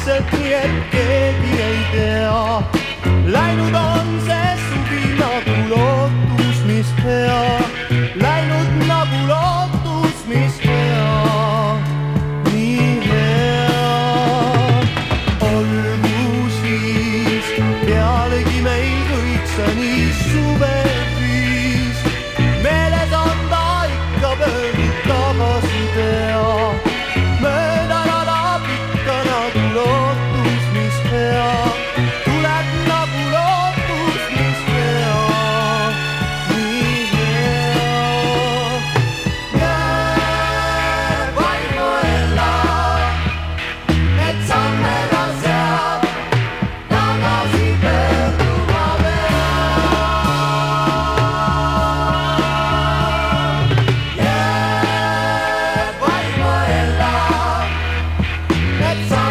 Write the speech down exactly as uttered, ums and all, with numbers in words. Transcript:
vaikselt, nii et keegi ei tea. Läinud on see suvi nagu lootus, mis hea. Läinud nagu lootus, mis hea. Nii hea. Olgu siis, pealegi meil kõik see nii suveviis. Meeles on ta ikka pöördub tagasi tea. Mööda ladab ikka nagu lootus, mis hea. Tuleb nagu lootus, mis hea. Nii hea. Jääb vaid mõelda, et samme ka sealt tagasi pöörduma peab. Jääb vaid mõelda, et samme